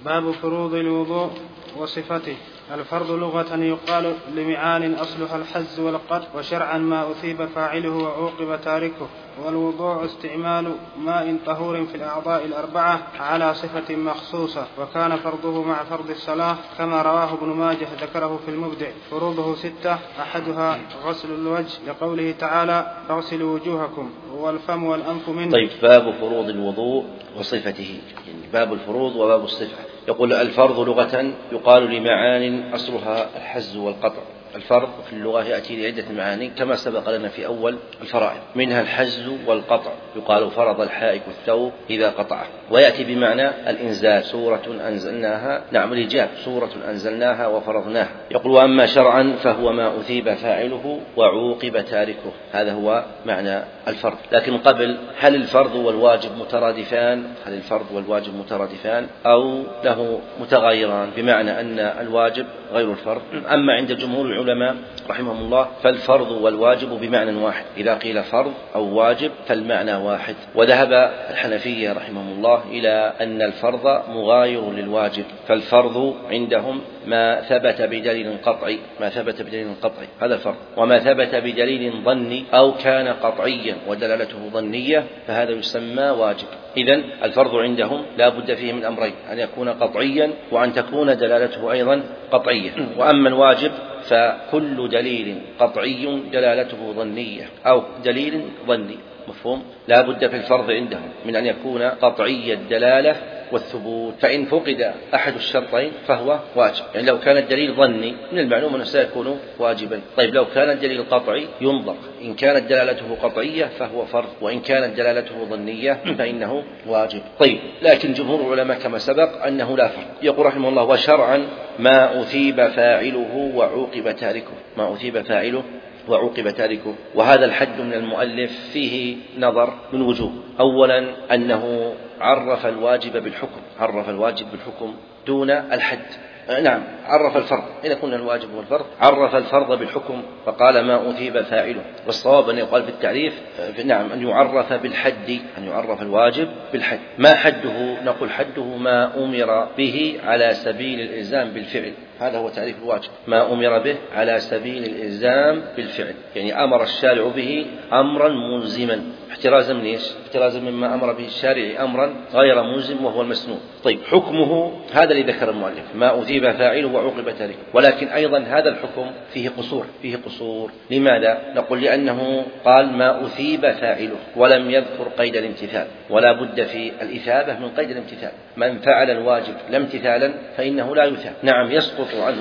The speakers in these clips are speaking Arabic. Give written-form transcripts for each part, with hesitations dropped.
باب فروض الوضوء وصفته. الفرض لغة يقال لمعان أصلها الحز والقطع، وشرعا ما أثيب فاعله وعوقب تاركه. والوضوء استعمال ماء طهور في الأعضاء الأربعة على صفة مخصوصة، وكان فرضه مع فرض الصلاة كما رواه ابن ماجه ذكره في المبدع. فروضه 6، أحدها غسل الوجه لقوله تعالى اغسلوا وجوهكم، والفم والأنف منه. طيب، باب فروض الوضوء وصفته، يعني باب الفروض وباب الصفة. يقول الفرض لغة يقال لمعان أصلها الحز والقطع. الفرض في اللغة يأتي لعدة معاني كما سبق لنا في أول الفرائض، منها الحز والقطع، يقال فرض الحائك الثوب إذا قطعه، ويأتي بمعنى الإنزال، سورة أنزلناها، نعم الإجاب، سورة أنزلناها وفرضناها. يقول وأما شرعا فهو ما أثيب فاعله وعوقب تاركه، هذا هو معنى الفرض. لكن قبل، هل الفرض والواجب مترادفان؟ هل الفرض والواجب مترادفان أو له متغايران، بمعنى أن الواجب غير الفرض؟ أما عند جمهور العلماء رحمهم الله فالفرض والواجب بمعنى واحد، إذا قيل فرض أو واجب فالمعنى واحد. وذهب الحنفية رحمهم الله إلى أن الفرض مغاير للواجب، فالفرض عندهم ما ثبت بدليل قطعي، ما ثبت بدليل قطعي هذا الفرض، وما ثبت بدليل ظني أو كان قطعيا ودلالته ظنية فهذا يسمى واجب. إذن الفرض عندهم لا بد فيه من أمرين، أن يكون قطعيا وأن تكون دلالته أيضا قطعية. وأما الواجب فكل دليل قطعي دلالته ظنية أو دليل ظني، مفهوم؟ لا بد في الفرض عندهم من أن يكون قطعي الدلالة والثبوت، فإن فقد أحد الشرطين فهو واجب. يعني لو كان الدليل ظني من المعلوم أنه سيكون واجبا. طيب لو كان الدليل قطعي ينظر، إن كانت دلالته قطعية فهو فرض، وإن كانت دلالته ظنية فإنه واجب. طيب، لكن جمهور العلماء كما سبق أنه لا فرق. يقول رحمه الله وشرعا ما أثيب فاعله وعوقب تاركه، ما أثيب فاعله وعوقب تاركه. وهذا الحد من المؤلف فيه نظر من وجوه. أولا أنه عرف الواجب بالحكم، عرف الواجب بالحكم دون الحد. نعم، عرف الفرض، إذا كنا الواجب والفرض عرف الفرض بالحكم فقال ما أثيب فاعله. والصواب أن يقال في التعريف نعم أن يعرف بالحد، أن يعرف الواجب بالحد. ما حده؟ نقول حده ما أمر به على سبيل الإلزام بالفعل، هذا هو تعريف الواجب، ما أمر به على سبيل الإلزام بالفعل، يعني أمر الشارع به أمرا ملزما، احترازا من إيش؟ احترازا مما أمر به الشارع أمرا غير ملزم وهو المسنون. طيب، حكمه هذا اللي ذكر المؤلف، ما أثيب فاعله وعوقب تاركه. ولكن أيضا هذا الحكم فيه قصور، فيه قصور. لماذا؟ نقول لأنه قال ما أثيب فاعله ولم يذكر قيد الامتثال، ولا بد في الإثابة من قيد الامتثال. من فعل الواجب لا امتثالا فإنه لا يثاب. نعم، يسقط عنه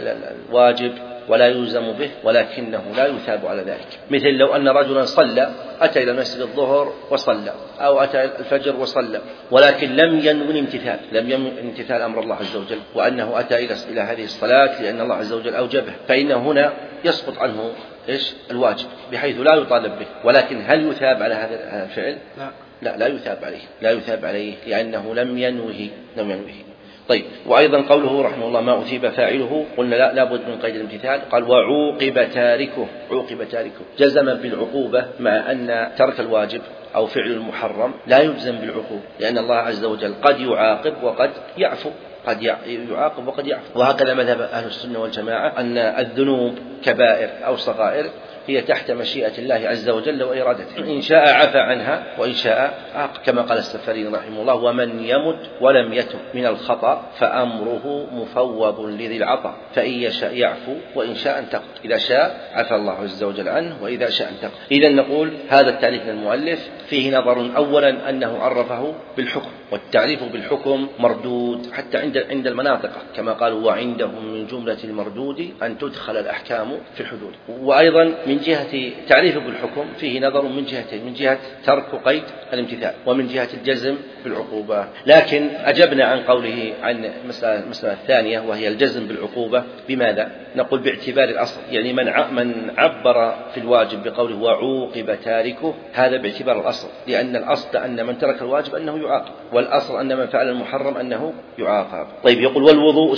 الواجب ولا يلزم به، ولكنه لا يثاب على ذلك. مثل لو أن رجلا صلى، أتى إلى مسجد الظهر وصلى، أو أتى الفجر وصلى، ولكن لم ينوي الامتثال، لم ينوي امتثال أمر الله عز وجل، وأنه أتى إلى هذه الصلاة لأن الله عز وجل أوجبه، فإنه هنا يسقط عنه إيش؟ الواجب، بحيث لا يطالب به. ولكن هل يثاب على هذا الفعل؟ لا يثاب عليه، لا يثاب عليه لأنه لم ينوه. طيب، وأيضا قوله رحمه الله ما أثيب فاعله، قلنا لا بد من قيد الامتثال. قال وعوقب تاركه، عوقب تاركه جزم بالعقوبة، مع أن ترك الواجب أو فعل المحرم لا يجزم بالعقوبة، لأن الله عز وجل قد يعاقب وقد يعفو، قد يعاقب وقد يعفو. وهكذا مذهب أهل السنة والجماعة أن الذنوب كبائر أو صغائر هي تحت مشيئة الله عز وجل وإرادته، إن شاء عفى عنها وإن شاء عاقب، كما قال السفاري رحمه الله ومن يمت ولم يتب من الخطأ فأمره مفوض لذي العطاء، فإن يشاء يعفو وإن شاء انتقم، إذا شاء عفى الله عز وجل عنه وإذا شاء انتقم. إذن نقول هذا التعريف من المؤلف فيه نظر. أولا أنه عرفه بالحكم، والتعريف بالحكم مردود حتى عند المناطق، كما قالوا وعندهم من جملة المردود أن تدخل الأحكام في الحدود. وأيضا من جهة تعريف بالحكم فيه نظر من جهتين، من جهة ترك قيد الامتثال ومن جهة الجزم بالعقوبة. لكن أجبنا عن قوله عن المسألة الثانية وهي الجزم بالعقوبة. بماذا؟ نقول باعتبار الأصل، يعني من عبر في الواجب بقوله وعوقب تاركه هذا باعتبار الأصل، لأن الأصل أن من ترك الواجب أنه يعاقب، والأصل أن من فعل المحرم أنه يعاقب. طيب، يقول والوضوء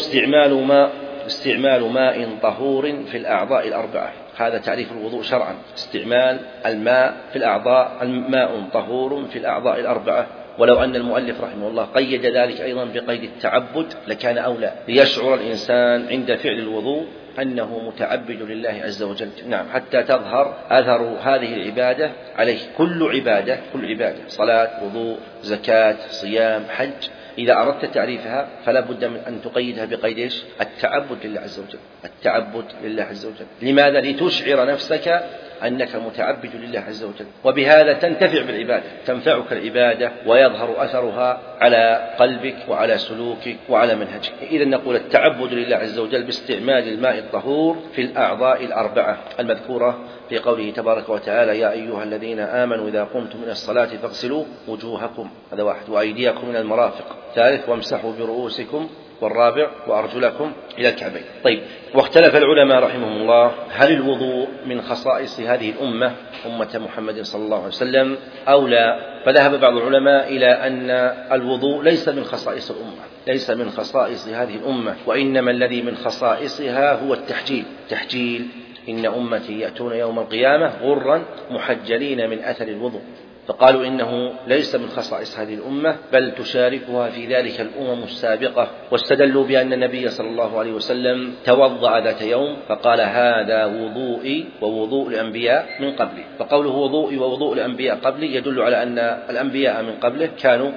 استعمال ماء طهور في الأعضاء الأربعة، هذا تعريف الوضوء شرعا، استعمال الماء في الأعضاء، الماء طهور في الأعضاء الأربعة، ولو أن المؤلف رحمه الله قيد ذلك أيضا بقيد التعبد لكان أولى، ليشعر الإنسان عند فعل الوضوء أنه متعبد لله عز وجل. نعم، حتى تظهر أثر هذه العبادة عليه. كل عبادة صلاة، وضوء، زكاة، صيام، حج، إذا أردت تعريفها فلا بد من أن تقيدها بقيد التعبد لله عز وجل. التعبد لله عز وجل. لماذا؟ لتشعر نفسك أنك متعبد لله عز وجل، وبهذا تنتفع بالعبادة، تنفعك العبادة ويظهر أثرها على قلبك وعلى سلوكك وعلى منهجك. إذا نقول التعبد لله عز وجل باستعمال الماء الطهور في الأعضاء الأربعة المذكورة في قوله تبارك وتعالى: يا أيها الذين آمنوا إذا قمتم من الصلاة فاغسلوا وجوهكم، هذا واحد، وأيديكم من المرافق، ثالث، وامسحوا برؤوسكم، والرابع، وأرجلكم إلى الكعبين. طيب، واختلف العلماء رحمهم الله هل الوضوء من خصائص هذه الأمة، أمة محمد صلى الله عليه وسلم، أو لا؟ فذهب بعض العلماء إلى أن الوضوء ليس من خصائص الأمة، ليس من خصائص هذه الأمة، وإنما الذي من خصائصها هو التحجيل. إن أمتي يأتون يوم القيامة غرا محجلين من أثر الوضوء. فقالوا إنه ليس من خصائص هذه الأمة، بل تشاركها في ذلك الأمم السابقة، واستدلوا بأن النبي صلى الله عليه وسلم توضأ ذات يوم فقال: هذا وضوئي ووضوء الأنبياء من قبلي. فقوله وضوئي ووضوء الأنبياء قبلي يدل على أن الأنبياء من قبله كانوا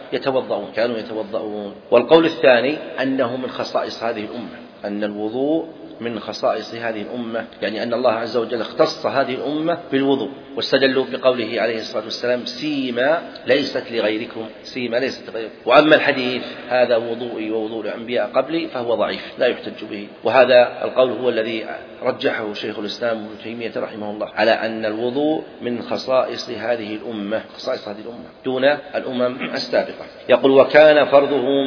يتوضؤون. والقول الثاني أنه من خصائص هذه الأمة، أن الوضوء من خصائص هذه الأمة، يعني أن الله عز وجل اختص هذه الأمة بالوضوء، واستدلوا بقوله عليه الصلاة والسلام: سيما ليست لغيركم. وأما الحديث هذا وضوئي ووضوء الأنبياء قبلي فهو ضعيف لا يحتج به، وهذا القول هو الذي رجحه شيخ الإسلام ابن تيمية رحمه الله، على أن الوضوء من خصائص هذه الأمة دون الأمم السابقة. يقول: وكان فرضه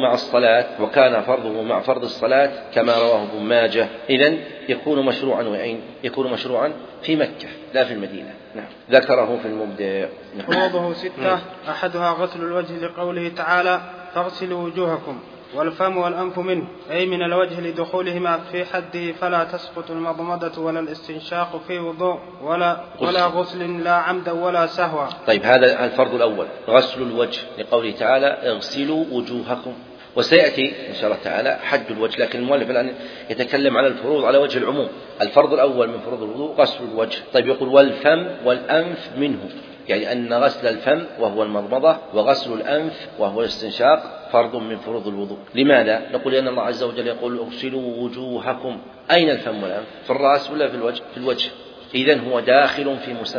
مع فرض الصلاة كما رواه ابن ماجه. إذن يكون مشروعا وين؟ يكون مشروعا في مكة لا في المدينة. نعم، ذكره في المبدع. فروضه 6، أحدها غسل الوجه لقوله تعالى: فاغسلوا وجوهكم، والفم والأنف منه، أي من الوجه لدخولهما في حده، فلا تسقط المضمضة ولا الاستنشاق في وضوء ولا غسل، لا عمدا ولا سهوا. طيب، هذا الفرض الأول، غسل الوجه لقوله تعالى: اغسلوا وجوهكم. وسيأتي إن شاء الله تعالى حد الوجه، لكن المؤلف الآن يتكلم على الفروض على وجه العموم. الفرض الأول من فروض الوضوء غسل الوجه. طيب، يقول: والفم والأنف منه، يعني أن غسل الفم وهو المضمضة وغسل الأنف وهو الاستنشاق فرض من فروض الوضوء. لماذا؟ نقول لأن الله عز وجل يقول: اغسلوا وجوهكم. أين الفم والأنف؟ في الرأس ولا في الوجه؟ في الوجه. إذن هو داخل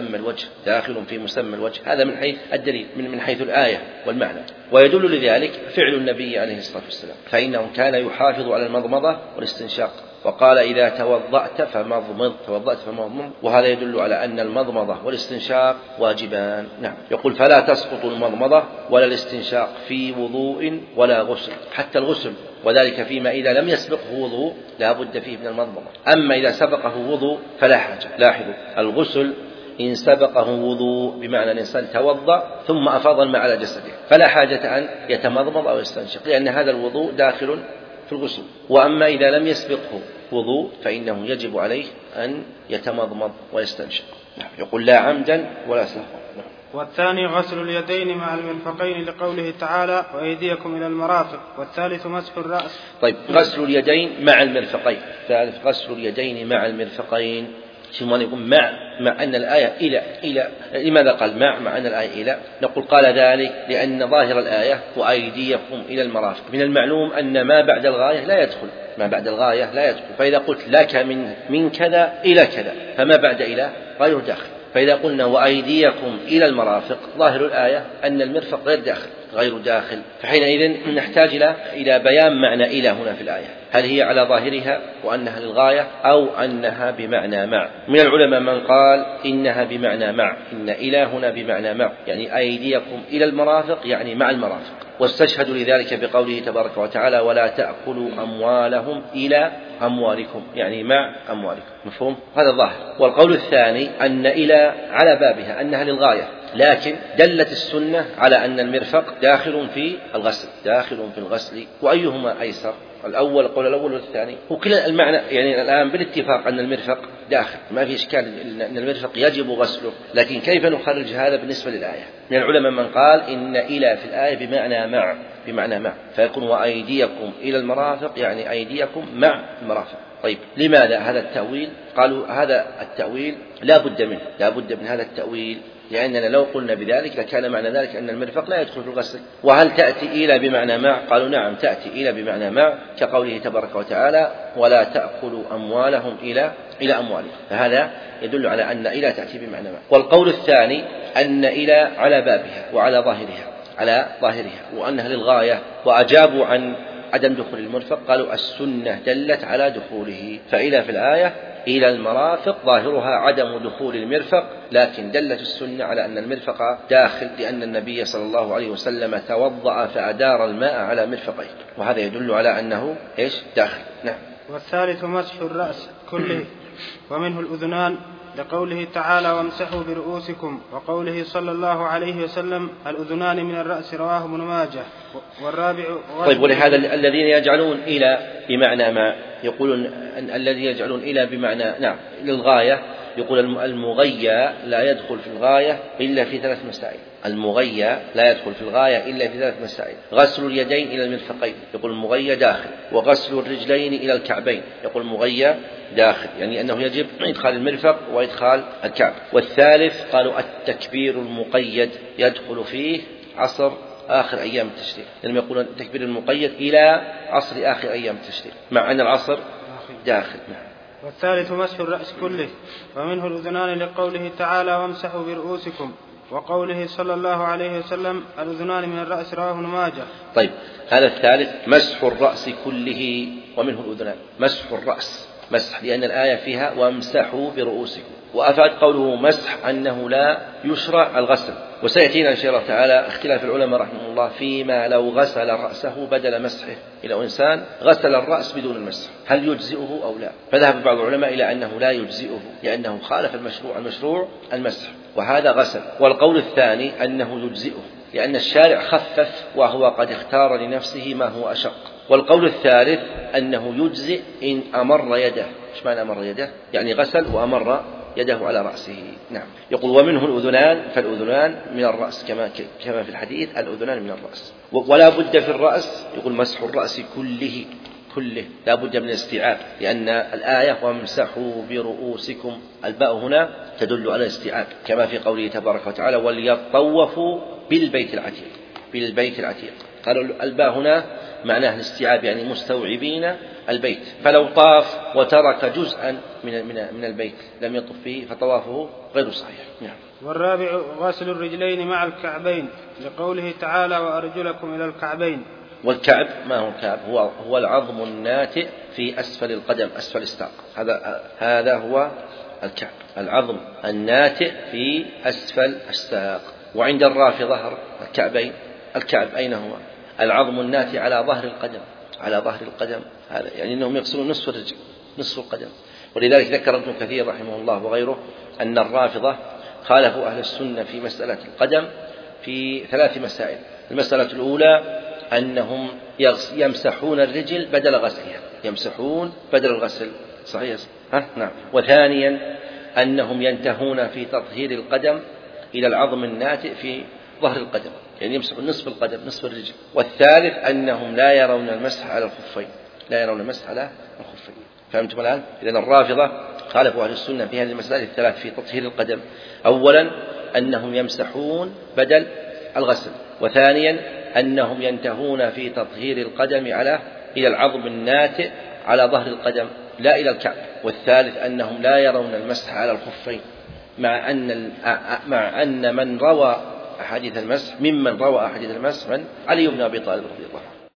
في مسمى الوجه، هذا من حيث الدليل، من حيث الآية والمعنى. ويدل لذلك فعل النبي عليه الصلاة والسلام، فإنه كان يحافظ على المضمضة والاستنشاق، وقال: إذا توضأت فمضمض، وهذا يدل على أن المضمضة والاستنشاق واجبان. نعم، يقول: فلا تسقط المضمضة ولا الاستنشاق في وضوء ولا غسل، حتى الغسل، وذلك فيما إذا لم يسبقه وضوء لا بد فيه من المضمضة. أما إذا سبقه وضوء فلا حاجة. لاحظوا، الغسل إن سبقه وضوء بمعنى الإنسان توضأ ثم أفاض الماء على جسده فلا حاجة أن يتمضمض أو يستنشق، لأن هذا الوضوء داخل في الغسل. وأما إذا لم يسبقه وضوء فإنه يجب عليه أن يتمضمض ويستنشق. يقول: لا عمدا ولا سهوا. والثاني غسل اليدين مع المرفقين لقوله تعالى: وأيديكم إلى المرافق. والثالث مسح الرأس. طيب، غسل اليدين مع المرفقين. ثالث غسل اليدين مع المرفقين. ثم يقول مع أن الآية إلى. لماذا قال مع أن الآية إلى؟ نقول: قال ذلك لأن ظاهر الآية وأيديكم إلى المرافق، من المعلوم أن ما بعد الغاية لا يدخل، فإذا قلت لك من كذا إلى كذا فما بعد إلى غير داخل. فإذا قلنا وأيديكم إلى المرافق ظاهر الآية أن المرفق غير داخل، فحينئذ نحتاج إلى بيان معنى إلى هنا في الآية، هل هي على ظاهرها وأنها للغاية أو أنها بمعنى مع؟ من العلماء من قال إنها بمعنى مع، إن إلى هنا بمعنى مع، يعني أيديكم إلى المرافق يعني مع المرافق، واستشهدوا لذلك بقوله تبارك وتعالى: ولا تأكلوا أموالهم إلى أموالكم، يعني مع أموالكم. مفهوم؟ هذا الظاهر. والقول الثاني أن إلى على بابها أنها للغاية، لكن دلت السنة على أن المرفق داخل في الغسل، وأيهما أيسر؟ القول الأول والثاني، وكلا المعنى، يعني الآن بالاتفاق أن المرفق داخل، ما في إشكال أن المرفق يجب غسله، لكن كيف نخرج هذا بالنسبة للآية؟ من العلماء من قال إن إلى في الآية بمعنى مع، فيكون وأيديكم إلى المرافق يعني أيديكم مع المرافق. طيب لماذا هذا التأويل؟ قالوا هذا التأويل لا بد من هذا التأويل، لأننا لو قلنا بذلك لكان معنى ذلك أن المرفق لا يدخل في الغسل. وهل تأتي إلى بمعنى مع؟ قالوا نعم تأتي إلى بمعنى مع، كقوله تبارك وتعالى ولا تأكلوا أموالهم إلى أموالهم، فهذا يدل على أن إلى تأتي بمعنى مع. والقول الثاني أن إلى على بابها وعلى ظاهرها وأنها للغاية، وأجابوا عن عدم دخول المرفق قالوا السنة دلت على دخوله، فإلى في الآية إلى المرافق ظاهرها عدم دخول المرفق، لكن دلت السنة على أن المرفق داخل، لأن النبي صلى الله عليه وسلم توضأ فأدار الماء على مرفقيه، وهذا يدل على أنه داخل. نعم. والثالث مسح الرأس كله ومنه الأذنان، لقوله تعالى وامسحوا برؤوسكم، وقوله صلى الله عليه وسلم الأذنان من الرأس، رواه ابن ماجه. والرابع طيب، ولهذا الذين يجعلون إلى بمعنى ما يقولون أن الذين يجعلون إلى بمعنى نعم للغاية، يقول المغيى لا يدخل في الغاية إلا في 3 مسائل. المغيى لا يدخل في الغاية إلا في 3 مسائل: غسل اليدين إلى المرفقين، يقول المغيى داخل، وغسل الرجلين إلى الكعبين، يقول المغيى داخل، يعني أنه يجب إدخال المرفق وإدخال الكعب. والثالث قالوا التكبير المقيد يدخل فيه عصر آخر أيام التشريق، لما يقول التكبير المقيد إلى عصر آخر أيام التشريق، مع أن العصر داخل. والثالث مسح الرأس كله ومنه الأذنان، لقوله تعالى وامسحوا برؤوسكم، وقوله صلى الله عليه وسلم الأذنان من الرأس، رواه ابن ماجه. طيب، هذا الثالث مسح الرأس كله ومنه الأذنان، مسح الرأس مسح، لأن الآية فيها وامسحوا برؤوسكم، وأفاد قوله مسح أنه لا يشرع الغسل. وسيأتينا إن شاء الله تعالى اختلاف العلماء رحمه الله فيما لو غسل رأسه بدل مسحه، إلى إنسان غسل الرأس بدون المسح هل يجزئه أو لا؟ فذهب بعض العلماء إلى أنه لا يجزئه، لأنه خالف المشروع المسح، وهذا غسل. والقول الثاني أنه يجزئه، لأن الشارع خفف وهو قد اختار لنفسه ما هو أشق. والقول الثالث أنه يجزئ إن أمر يده. إيش معنى أمر يده؟ يعني غسل وأمر يده على رأسه. نعم. يقول ومنه الأذنان، فالأذنان من الرأس كما في الحديث الأذنان من الرأس. ولا بد في الرأس، يقول مسح الرأس كله لا بد من الاستيعاب، لأن الآية وامسحوا برؤوسكم، الباء هنا تدل على الاستيعاب، كما في قوله تبارك وتعالى وليطوفوا بالبيت العتيق. قالوا الباء هنا معناه الاستيعاب، يعني مستوعبين البيت، فلو طاف وترك جزءا من البيت لم يطف فيه فطوافه غير صحيح. نعم. والرابع غسل الرجلين مع الكعبين، لقوله تعالى وأرجلكم إلى الكعبين. والكعب ما هو الكعب؟ هو العظم الناتئ في أسفل القدم، أسفل الساق، هذا هو الكعب، العظم الناتئ في أسفل الساق. وعند الرافضة الكعب أين هو؟ العظم الناتئ على ظهر القدم، هذا يعني أنهم يغسلون نصف الرجل، نصف القدم. ولذلك ذكر ابن كثير رحمه الله وغيره أن الرافضة خالفوا أهل السنة في مسألة القدم في 3 مسائل. المسألة الأولى أنهم يمسحون الرجل بدل غسلها، يمسحون بدل الغسل، صحيح؟ نعم. وثانيا أنهم ينتهون في تطهير القدم إلى العظم الناتئ في ظهر القدم، يعني يمسحون نصف القدم، نصف الرجل. والثالث أنهم لا يرون المسح على الخفين، فهمتم الآن؟ إذن الرافضة خالفوا أهل السنة في هذه المسائل ال3 في تطهير القدم. أولا أنهم يمسحون بدل الغسل، وثانيا أنهم ينتهون في تطهير القدم إلى العظم الناتئ على ظهر القدم لا إلى الكعب. والثالث أنهم لا يرون المسح على الخفين، مع أن من روى أحاديث المسح من علي بن أبي طالب رضي الله عنه.